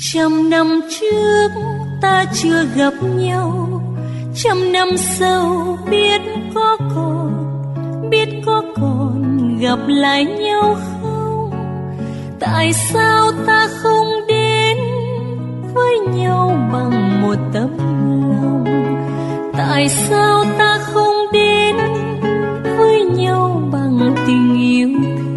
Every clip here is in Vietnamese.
100 năm trước ta chưa gặp nhau, 100 năm sau biết có còn gặp lại nhau không? Tại sao ta không đến với nhau bằng một tấm lòng? Tại sao ta không đến với nhau bằng tình yêu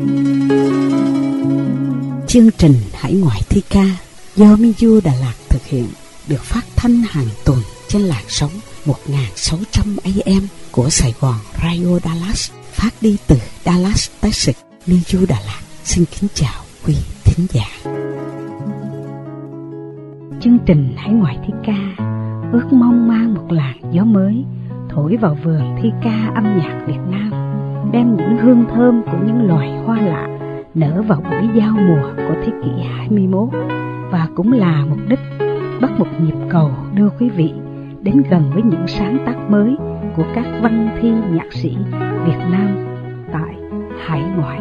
thương? Chương trình Hải Ngoại thi ca do Minju Đà Lạt thực hiện được phát thanh hàng tuần trên làn sóng 1600 AM của Sài Gòn Radio Dallas, phát đi từ Dallas, Texas. Minju Đà Lạt xin kính chào quý thính giả. Chương trình Hải Ngoại thi ca ước mong mang một làn gió mới thổi vào vườn thi ca âm nhạc Việt Nam, đem những hương thơm của những loài hoa lạ nở vào buổi giao mùa của thế kỷ 21, và cũng là mục đích bắt một nhịp cầu đưa quý vị đến gần với những sáng tác mới của các văn thi nhạc sĩ Việt Nam tại hải ngoại.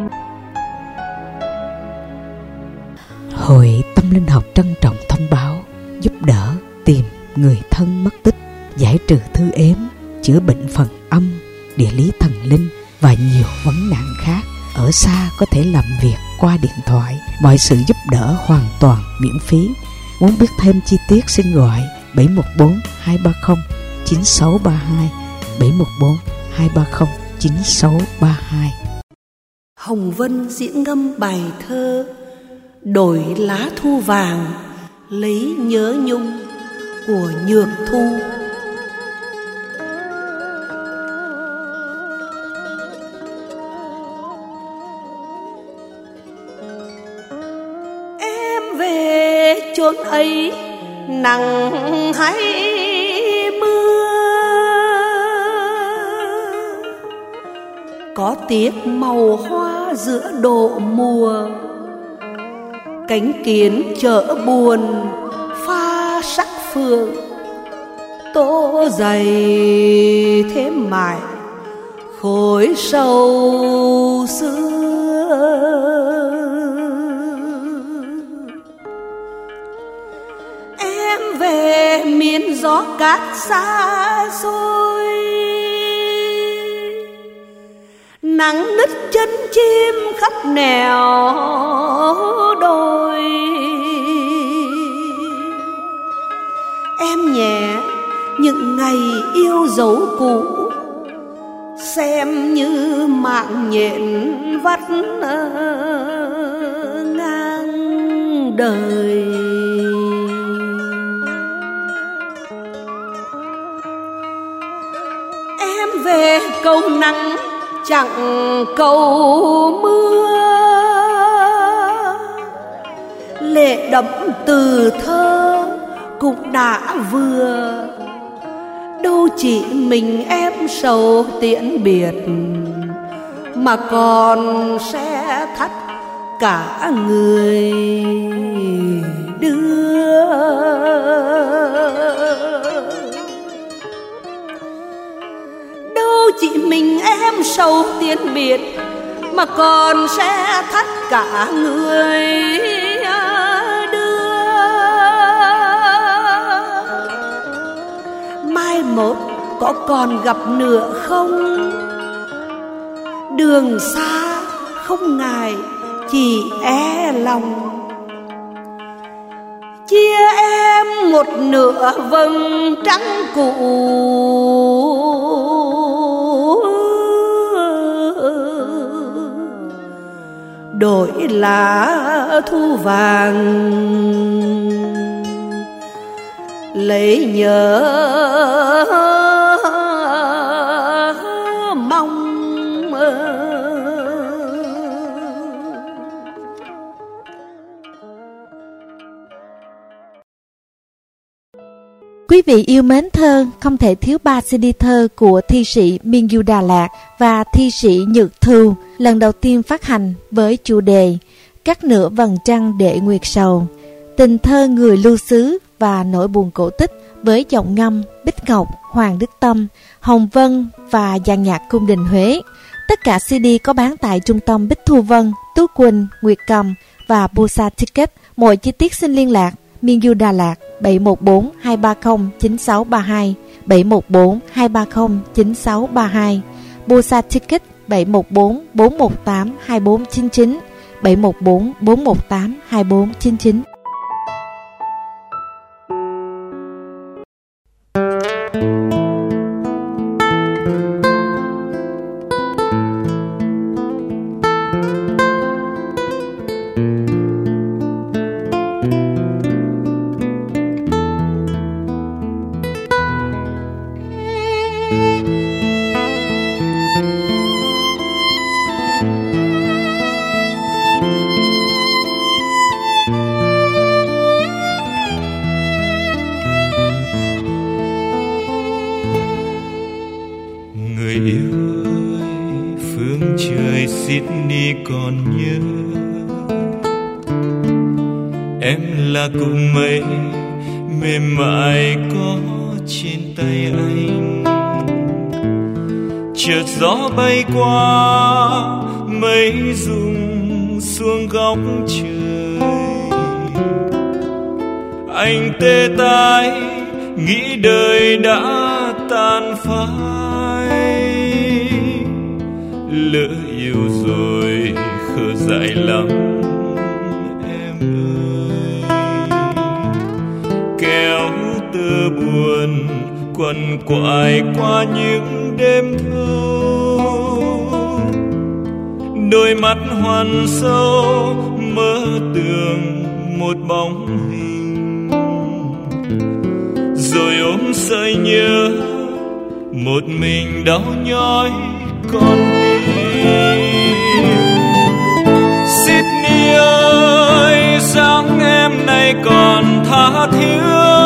Hội Tâm Linh Học trân trọng thông báo giúp đỡ tìm người thân mất tích, giải trừ thư ếm, chữa bệnh phần âm, địa lý thần linh và nhiều vấn nạn khác. Ở xa có thể làm việc qua điện thoại, mọi sự giúp đỡ hoàn toàn miễn phí. Muốn biết thêm chi tiết xin gọi 714 230 9632, 714 230 9632. Hồng Vân diễn ngâm bài thơ Đổi lá thu vàng lấy nhớ nhung của Nhược Thu. Em về chốn ấy nắng hay mưa, có tiếc màu hoa giữa độ mùa, cánh kiến chợ buồn pha sắc phượng, tô dày thêm mải khối sầu xưa. Em về miền gió cát xa xôi, nắng nứt chân chim khắp nẻo đồi. Em nhẹ những ngày yêu dấu cũ, xem như mạng nhện vắt ngang đời. Em về cầu nắng chẳng cầu mưa, lệ đẫm từ thơ cũng đã vừa. Đâu chỉ mình em sầu tiễn biệt, mà còn sẽ thắt cả người đưa. Đâu chỉ mình em sầu tiễn biệt, mà còn sẽ thắt cả người đưa. Mai mốt có còn gặp nữa không? Đường xa không ngại chỉ e lòng, chia em một nửa vầng trăng cũ. Đổi lá thu vàng lấy nhớ mong. Quý vị yêu mến thơ, không thể thiếu 3 CD thơ của thi sĩ Minju Đà Lạt và thi sĩ Nhược Thu, lần đầu tiên phát hành với chủ đề Cắt nửa vầng trăng để nguyệt sầu, tình thơ người lưu xứ và nỗi buồn cổ tích với giọng ngâm Bích Ngọc, Hoàng Đức Tâm, Hồng Vân và dàn nhạc cung đình Huế. Tất cả CD có bán tại trung tâm Bích Thu Vân, Tú Quỳnh, Nguyệt Cầm và Busa Ticket. Mọi chi tiết xin liên lạc Miên Du Đà Lạt 714-230-9632, 714-230-9632, Busan Ticket 714-418-2499, 714-418-2499. Sydney còn nhớ em là cụm mây mềm mại có trên tay anh. Chợt gió bay qua mây rụng xuống góc trời, anh tê tái nghĩ đời đã tàn phai. Lỡ yêu rồi khờ dại lắm em ơi, kéo tơ buồn quằn quại qua những đêm thâu. Đôi mắt hoan sâu mơ tưởng một bóng hình, rồi ôm sợi nhớ một mình đau nhói con tim. Sydney ơi, dáng em nay còn tha thiết,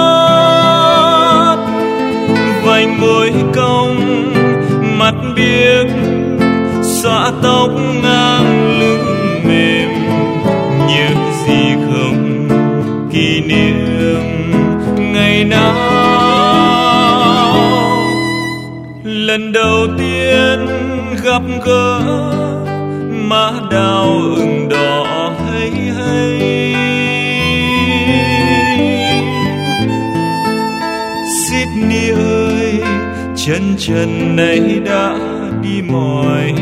vành môi cong mắt biếc xõa tóc ngang lưng mềm. Nhớ gì không kỷ niệm ngày nào lần đầu tiên gặp gỡ, má đào ửng đỏ hay hay. Sydney ơi, chân trần này đã đi mỏi,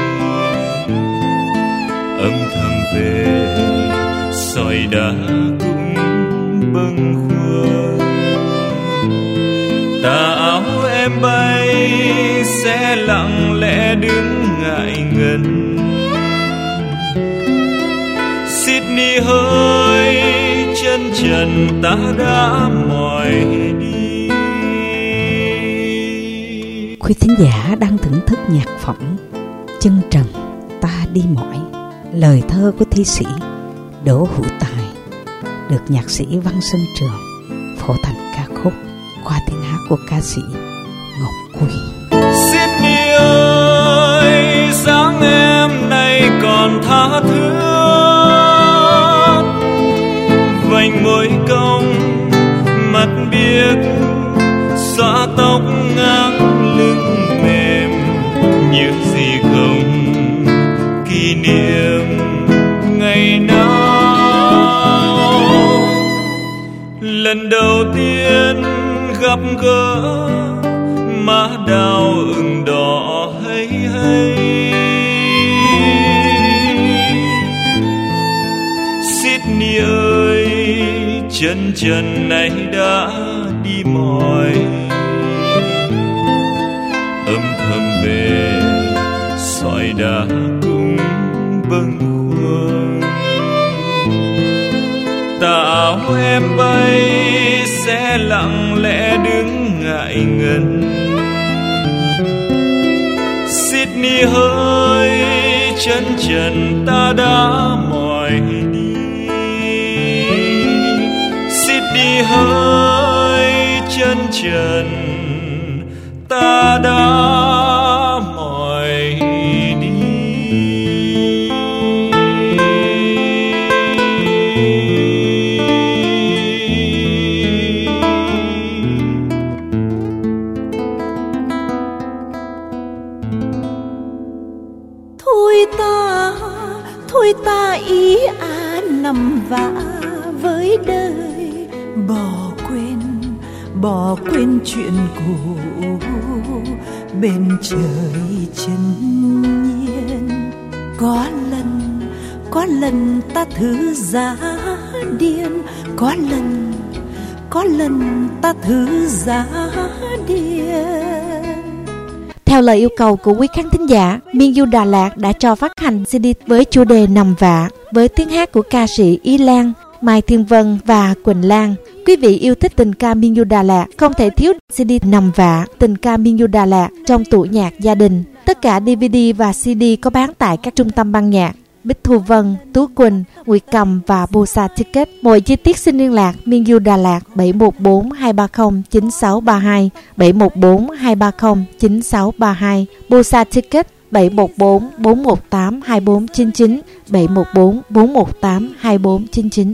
âm thầm về sỏi đá cũng bâng khuâng. Tà áo em bay sẽ lặng lẽ đứng ngại ngần. Sydney ơi, chân trần ta đã mỏi đi. Quý thính giả đang thưởng thức nhạc phẩm Chân trần ta đi mỏi, lời thơ của thi sĩ Đỗ Hữu Tài, được nhạc sĩ Văn Sơn Trường phổ thành ca khúc qua tiếng hát của ca sĩ Ngọc Quỳ. Sydney ơi, dáng em nay còn tha thướt, vành môi cong mắt biếc xõa tóc ngang lưng mềm. Nhớ gì không kỷ niệm ngày nào lần đầu tiên gặp gỡ, má đào ửng đỏ hay hay. Sydney ơi, chân trần này đã đi mỏi, âm thầm về sỏi đá cũng bâng khuâng. Tà áo em bay sẽ lặng lẽ đứng ngại ngần. Sydney ơi, chân trần ta đã mỏi đi. Sydney ơi, chân trần ta đã mỏi đi. Thôi ta ý nằm vã với đời, bỏ quên chuyện cũ bên trời chân nhiên. Có lần ta thử giá điên, có lần ta thử giá điên. Theo lời yêu cầu của quý khán thính giả, Miên Du Đà Lạt đã cho phát hành CD với chủ đề Nằm Vạ với tiếng hát của ca sĩ Y Lan, Mai Thiên Vân và Quỳnh Lan. Quý vị yêu thích tình ca Miên Du Đà Lạt không thể thiếu CD Nằm Vạ, tình ca Miên Du Đà Lạt trong tủ nhạc gia đình. Tất cả DVD và CD có bán tại các trung tâm ban nhạc Bích Thu Vân, Tú Quỳnh, Nguyệt Cầm và Bosa Ticket. Mọi chi tiết xin liên lạc Miên Du Đà Lạt 714 230 9632, 714 230 9632, Bosa Ticket 714 418 2499, 714 418 2499.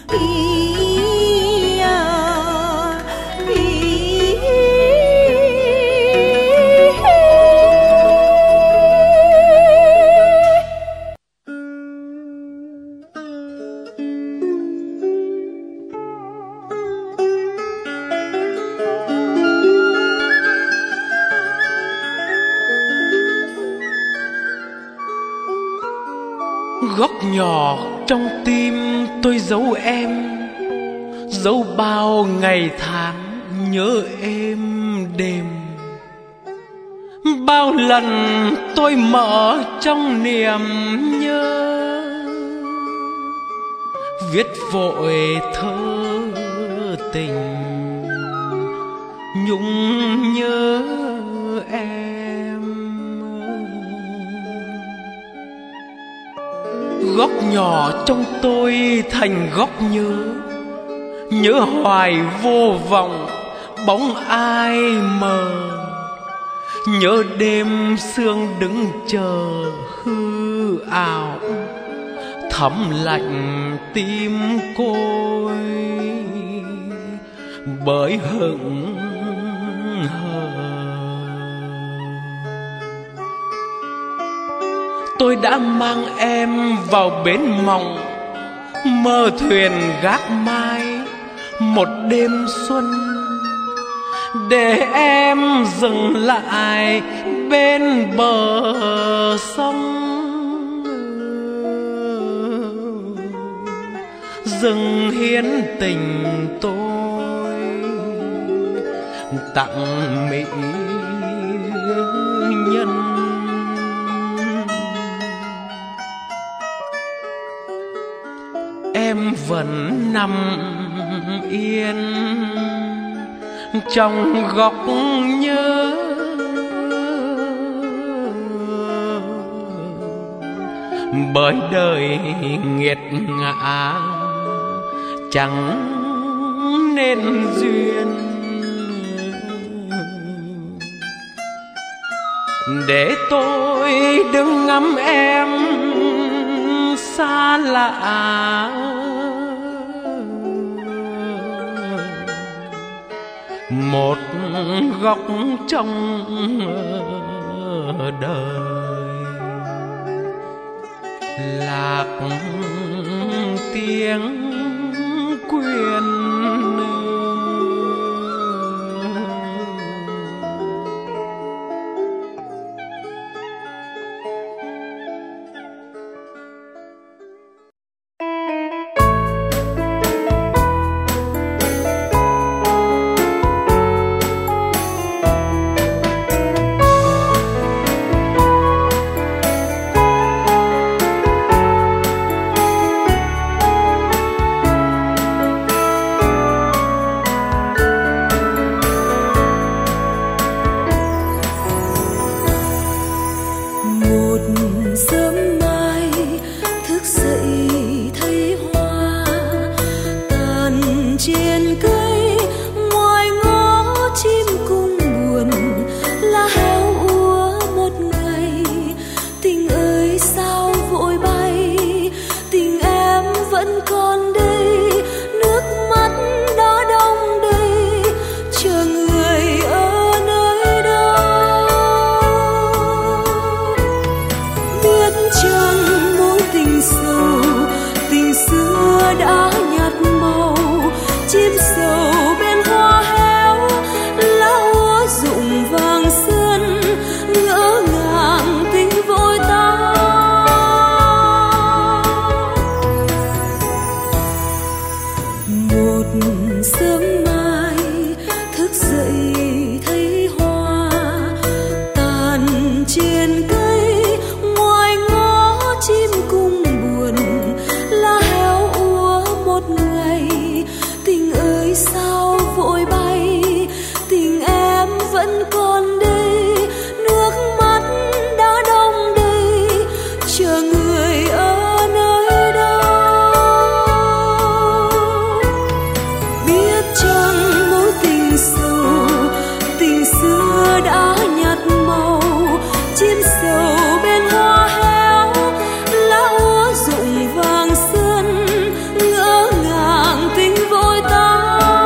Góc nhỏ trong tim tôi giấu em, giấu bao ngày tháng nhớ êm đêm. Bao lần tôi mở trong niềm nhớ, viết vội thơ tình nhung nhớ em. Góc nhỏ trong tôi thành góc nhớ hoài vô vọng bóng ai mờ. Nhớ đêm sương đứng chờ hư ảo, thấm lạnh tim côi bởi hững hờ. Tôi đã mang em vào bến mộng, mơ thuyền gác mai một đêm xuân, để em dừng lại bên bờ sông, dừng hiến tình tôi tặng mỹ nhân. Em vẫn nằm yên trong góc nhớ, bởi đời nghiệt ngã chẳng nên duyên. Để tôi đứng ngắm em xa lạ, một góc trong đời lạc tiếng quyên. Tình xưa đã nhạt màu, chim sớm mai thức dậy thấy hoa tàn trên cây, ngoài ngõ chim cung buồn, lá héo úa một ngày. Tình ơi sao vội bay, tình em vẫn còn đây, nước mắt đã đông đầy, chờ người ở nơi đâu. Biết chăng mối tình sâu, tình xưa đã nhạt màu, chim sầu bên hoa héo, lá úa rụng vàng xuân, ngỡ ngàng tình vội tan.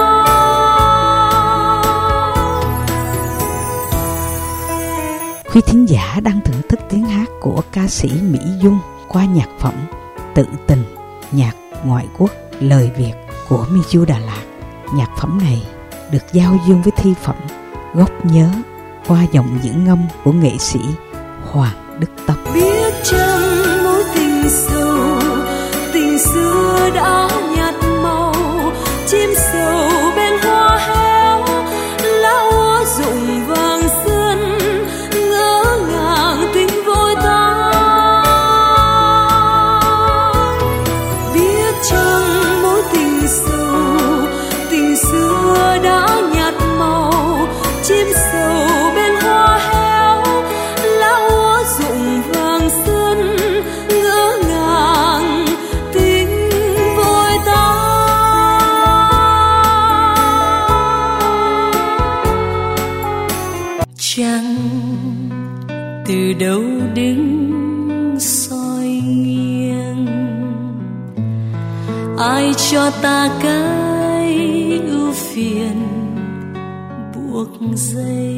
Quý thính giả đang thưởng thức tiếng hát của ca sĩ Mỹ Dung qua nhạc phẩm Tự Tình, nhạc ngoại quốc lời Việt của Mingyu Đà Lạt. Nhạc phẩm này được giao dương với thi phẩm Góc Nhớ qua giọng diễn ngâm của nghệ sĩ Hoàng Đức Tâm. Biết chăng mối tình sâu, tình xưa đã nhạt màu, chim sầu bên hoa héo, lá úa rụng vàng xuân, ngỡ ngàng tình vội tan. Biết chăng mối tình sâu, tình xưa đã nhạt màu, chim sầu bên hoa héo, lá úa rụng vàng xuân, ngỡ ngàng tình vội tan. Trăng từ đâu đứng soi nghiêng, ai cho ta cái ưu phiền buộc dây.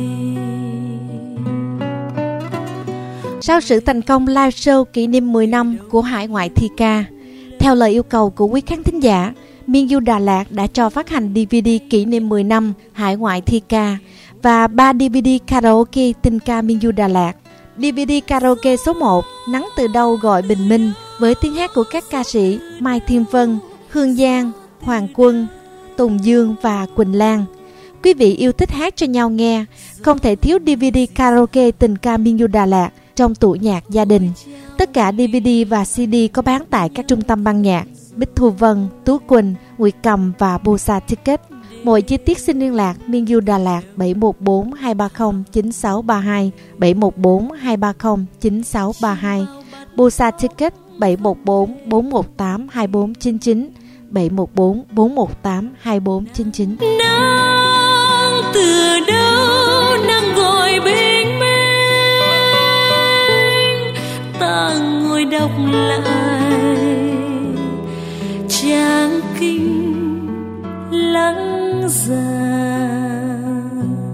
Sau sự thành công live show kỷ niệm 10 năm của Hải ngoại thi ca, theo lời yêu cầu của quý khán thính giả, Mingyu Đà Lạt đã cho phát hành DVD kỷ niệm 10 năm Hải ngoại thi ca và 3 DVD karaoke tình ca Mingyu Đà Lạt. DVD karaoke số 1 Nắng từ đâu gọi bình minh với tiếng hát của các ca sĩ Mai Thiên Vân, Hương Giang, Hoàng Quân, Tùng Dương và Quỳnh Lan. Quý vị yêu thích hát cho nhau nghe, không thể thiếu DVD karaoke tình ca Mingyu Đà Lạt trong tủ nhạc gia đình. Tất cả DVD và CD có bán tại các trung tâm ban nhạc Bích Thu Vân, Tú Quỳnh, Nguyệt Cầm và Busa Ticket. Mọi chi tiết xin liên lạc Mingyu Đà Lạt 714 230 9632, 714 230 9632, Busa Ticket 714 418 2499, 714 418 2499. Nắng từ đâu nắng gọi bình minh, ta ngồi đọc lại trang kinh lắng già.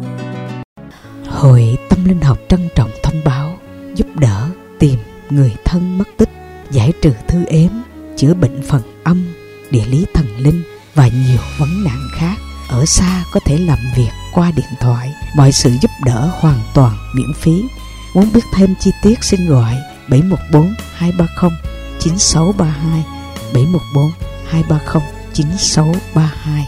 Hội Tâm Linh Học trân trọng thông báo giúp đỡ tìm người thân mất tích, giải trừ thư ếm, chữa bệnh phần âm, địa lý thần linh và nhiều vấn nạn khác. Ở xa có thể làm việc qua điện thoại, mọi sự giúp đỡ hoàn toàn miễn phí. Muốn biết thêm chi tiết xin gọi 714 230 9632, 714 230 9632.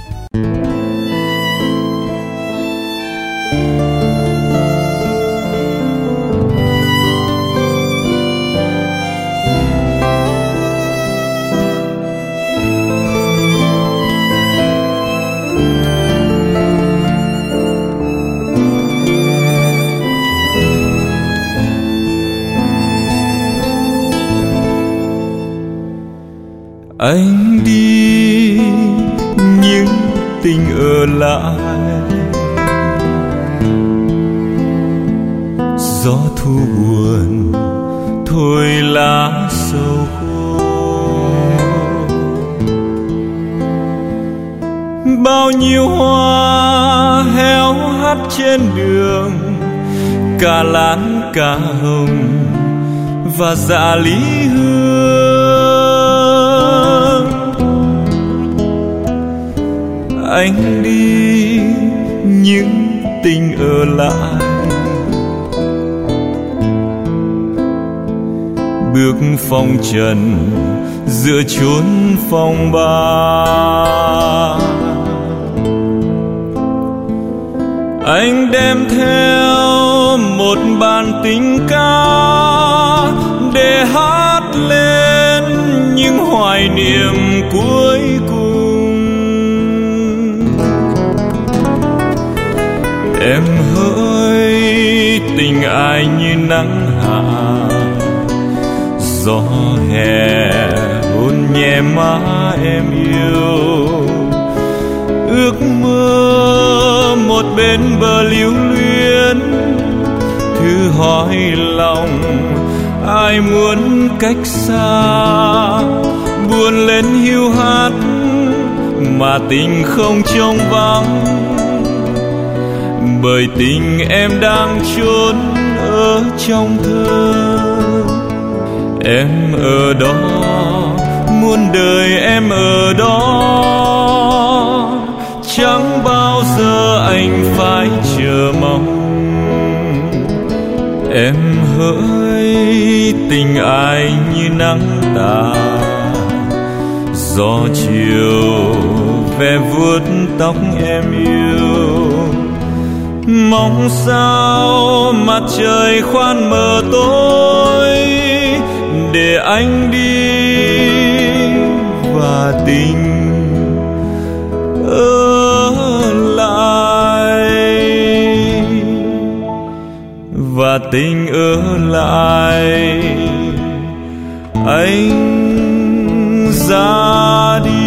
Anh đi nhưng tình ở lại, gió thu buồn thổi lá sầu khô. Bao nhiêu hoa héo hắt trên đường, cả lan cả hồng và dạ lý hương. Anh đi nhưng tình ở lại, bước phong trần giữa chốn phong ba. anh đem theo một bản tình ca để hát lên những hoài niệm cuối cùng. Em hỡi tình ai như nắng hạ, gió hè hôn nhẹ má em yêu. Ước mơ một bên bờ lưu luyến, thư hỏi lòng ai muốn cách xa. Buồn lên hiu hắt mà tình không trông vắng, bởi tình em đang trốn ở trong thơ. Em ở đó, muôn đời em ở đó, chẳng bao giờ anh phải chờ mong. Em hỡi tình ai như nắng tà, gió chiều ve vuốt tóc em yêu. Mong sao mặt trời khoan mờ tối để anh đi và tình ở lại, và tình ở lại. Anh ra đi.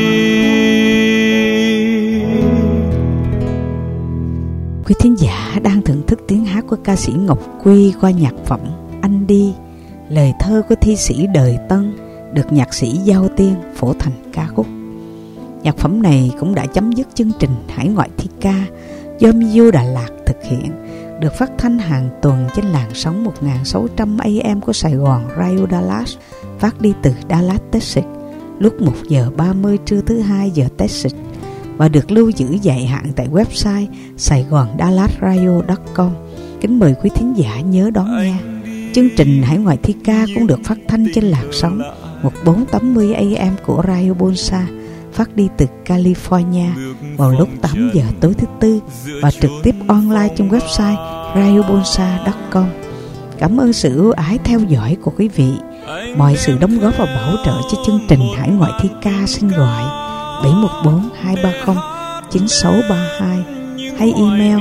Quý thính giả đang thưởng thức tiếng hát của ca sĩ Ngọc Quy qua nhạc phẩm Anh Đi, lời thơ của thi sĩ Đời Tân, được nhạc sĩ Giao Tiên phổ thành ca khúc. Nhạc phẩm này cũng đã chấm dứt chương trình Hải Ngoại Thi Ca do Miu Đà Lạt thực hiện, được phát thanh hàng tuần trên làn sóng 1600 AM của Sài Gòn Radio Dallas, phát đi từ Dallas, Texas, lúc 1 giờ 30 trưa thứ 2 giờ Texas, và được lưu giữ dài hạn tại website saigondallasradio.com. Kính mời quý thính giả nhớ đón nghe. Chương trình Hải Ngoại Thi Ca cũng được phát thanh trên làn sóng 1480 AM của Radio Bonsa, phát đi từ California vào lúc 8 giờ tối thứ Tư và trực tiếp online trên website radiobonsa.com. Cảm ơn sự ưu ái theo dõi của quý vị. Mọi sự đóng góp và bảo trợ cho chương trình Hải Ngoại Thi Ca xin gọi 714 230 9632 hay email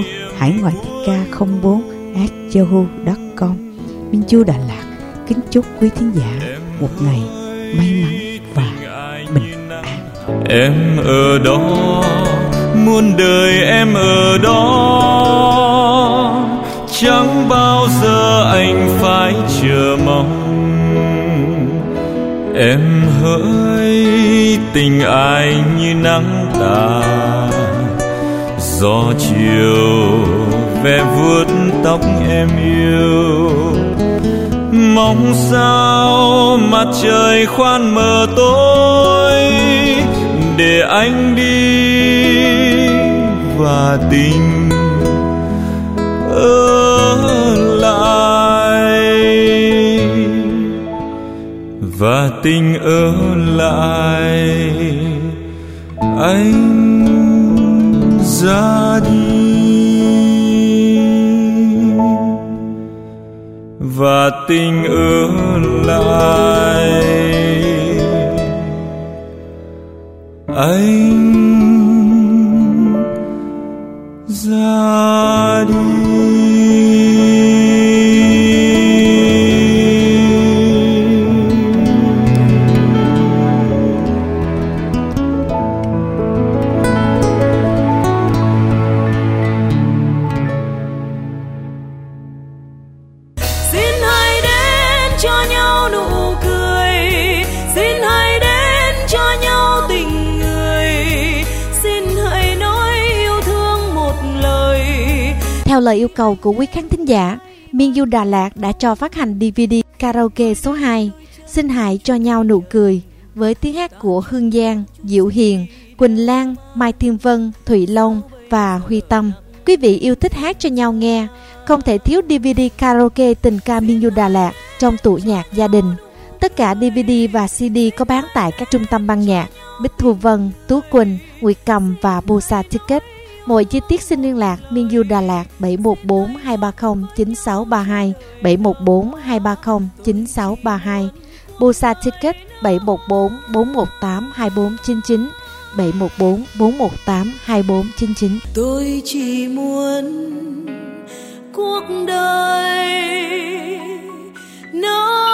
haingoaithika04@yahoo.com. Minh Chu Đà Lạt kính chúc quý thính giả một ngày may mắn và bình an. Em ở đó, muôn đời em ở đó, chẳng bao giờ anh phải chờ mong. Em hỡi tình ai như nắng tà, gió chiều ve vuốt tóc em yêu. Mong sao mặt trời khoan mờ tối để anh đi và tình ở lại, và tình ở lại. Anh ra đi và tình ở lại. Anh ra đi. Theo lời yêu cầu của quý khán thính giả, Miu Đà Lạt đã cho phát hành DVD karaoke số 2 Xin hãy cho nhau nụ cười, với tiếng hát của Hương Giang, Diệu Hiền, Quỳnh Lan, Mai Thiên Vân, Thụy Long và Huy Tâm. Quý vị yêu thích hát cho nhau nghe, không thể thiếu DVD karaoke tình ca Miu Đà Lạt trong tủ nhạc gia đình. Tất cả DVD và CD có bán tại các trung tâm ban nhạc Bích Thu Vân, Tú Quỳnh, Nguyệt Cầm và Bosa Ticket. Mọi chi tiết xin liên lạc Miên Du Đà Lạt 714 230 9632, 714 230 9632. Busan Ticket 714 418 2499, 714 418 2499. Tôi chỉ muốn cuộc đời nó